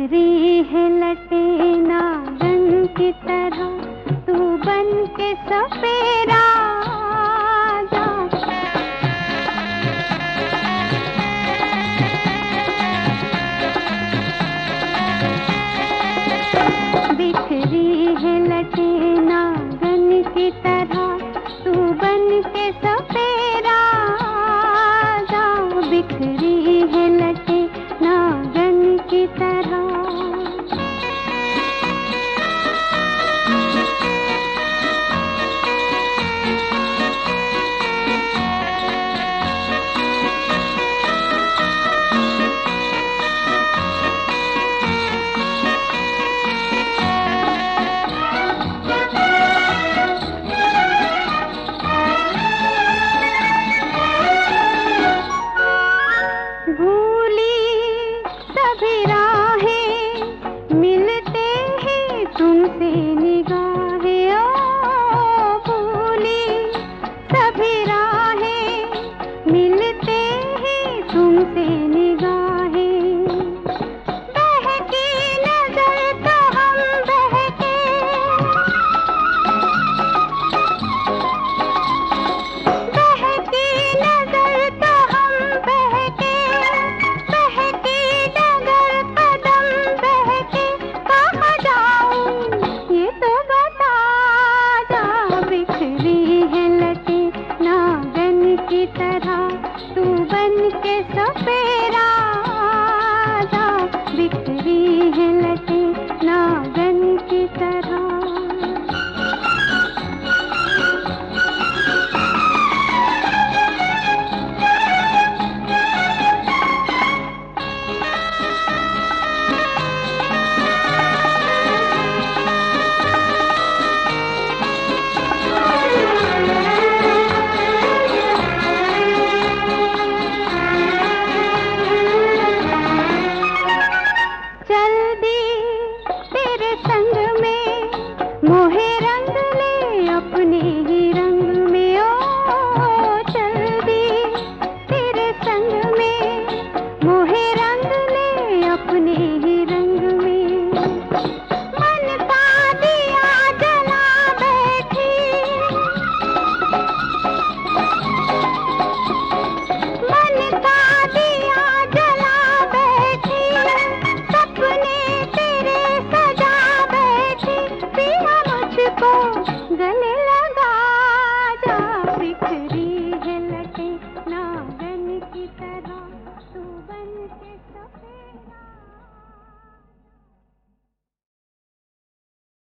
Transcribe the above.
बिखरी है लटें नागन की तरह, तू बन के सपेरा जा। बिखरी है लटें नागन की तरह, तू बन के सपेरा जा। बिखरी है लटें नागन की तरह। सभी राहें मिलते ही तुमसे निगाहें, ओ भूली सभी राहें मिलते ही तुमसे निगाहें। बहकी नजर तो हम बहके, बहकी नजर तो हम बहके, की तरह तू बन के सफेद